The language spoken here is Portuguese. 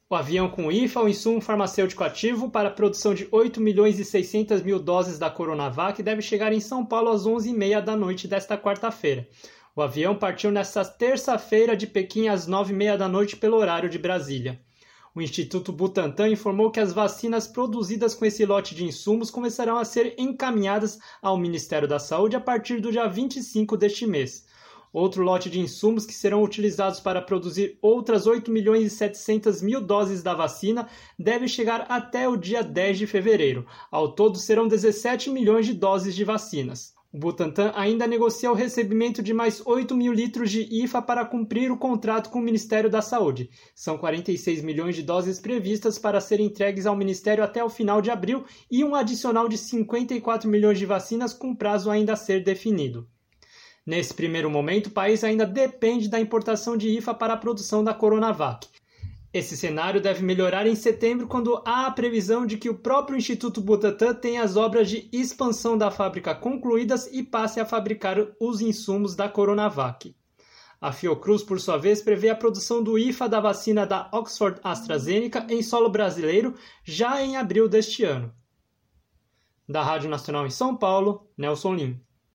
O avião com IFA, o insumo farmacêutico ativo para a produção de 8.600.000 doses da Coronavac, deve chegar em São Paulo às 11h30 da noite desta quarta-feira. O avião partiu nesta terça-feira de Pequim às 9h30 da noite pelo horário de Brasília. O Instituto Butantan informou que as vacinas produzidas com esse lote de insumos começarão a ser encaminhadas ao Ministério da Saúde a partir do dia 25 deste mês. Outro lote de insumos que serão utilizados para produzir outras 8.700.000 doses da vacina deve chegar até o dia 10 de fevereiro. Ao todo, serão 17 milhões de doses de vacinas. O Butantan ainda negocia o recebimento de mais 8.000 litros de IFA para cumprir o contrato com o Ministério da Saúde. São 46 milhões de doses previstas para serem entregues ao Ministério até o final de abril e um adicional de 54 milhões de vacinas com prazo ainda a ser definido. Nesse primeiro momento, o país ainda depende da importação de IFA para a produção da Coronavac. Esse cenário deve melhorar em setembro, quando há a previsão de que o próprio Instituto Butantan tenha as obras de expansão da fábrica concluídas e passe a fabricar os insumos da Coronavac. A Fiocruz, por sua vez, prevê a produção do IFA da vacina da Oxford AstraZeneca em solo brasileiro já em abril deste ano. Da Rádio Nacional em São Paulo, Nelson Lim.